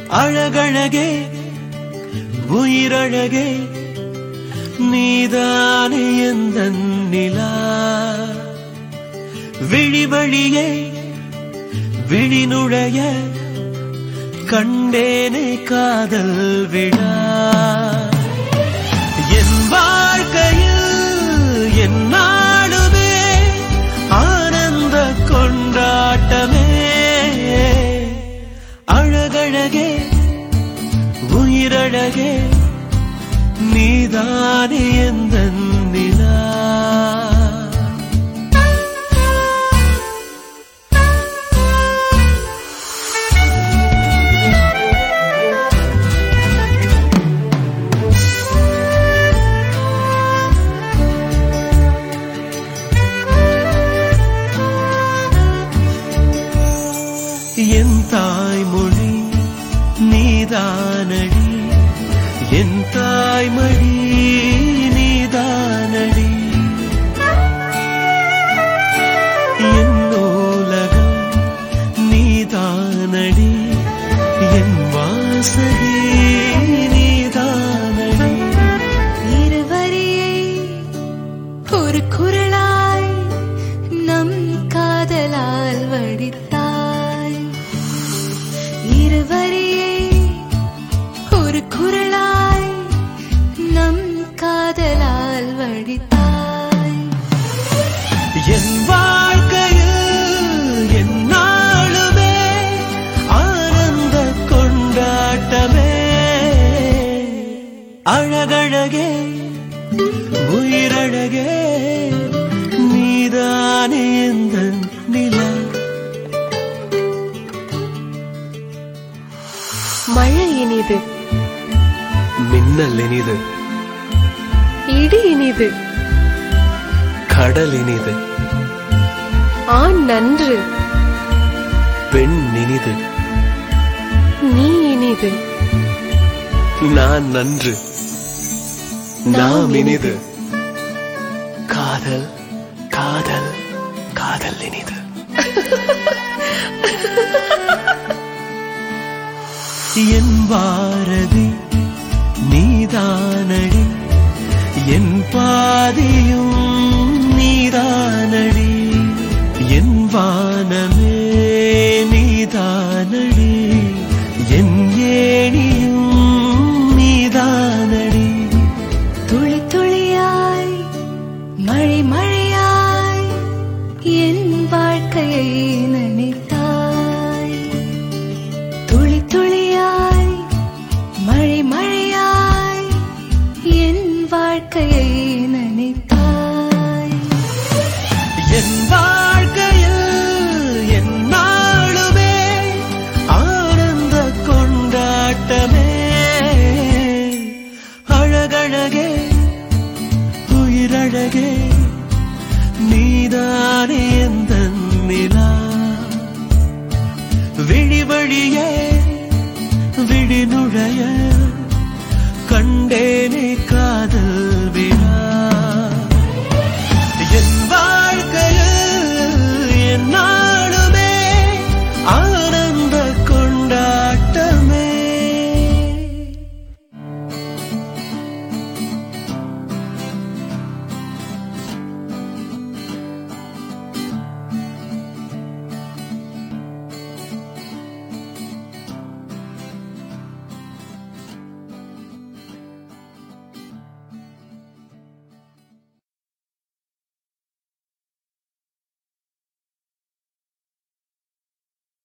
அழகழகே உயிரழகே நீதானே எந்தன் நிலா விழி வழியே விழிநுழைய கண்டேனே காதல் விழா என் வாழ்க்கையில் என் நாடுமே ஆனந்த கொண்டாட்டமே அழகழகே உயிரழகே நீதானே எந்தன் நிலா என் தாய்மொழி நீதானடி என் தாய்மொழி நீதானடி என் நூலகம் நீதானடி என் வாசகி நீதானடி இருவரியை ஒரு குரலாய் நம் காதலால் வடித்தாய் இருவரியை ஒரு குரலாய் நம் காதலால் வடித்தாய் என் வாழ்க்கையில் என் நாளுமே ஆனந்த கொண்டாட்டமே அழகழகே உயிரழகே நீதானே எந்தன் நிலா மழை இனிது மின்னல் இனிது இடி இனிது கடல் இனிது ஆண் நன்று பெண் இனிது நீ இனிது நான் நன்று நாம் இனிது காதல் காதல் காதல் இனிது என் பாரதி நீதானடி என் பாதியும் நீதானடி என் வானமே நீதானடி என் ஏணியும் நீதானடி துளி துளியாய் மழை மழையாய் என் வாழ்க்கையை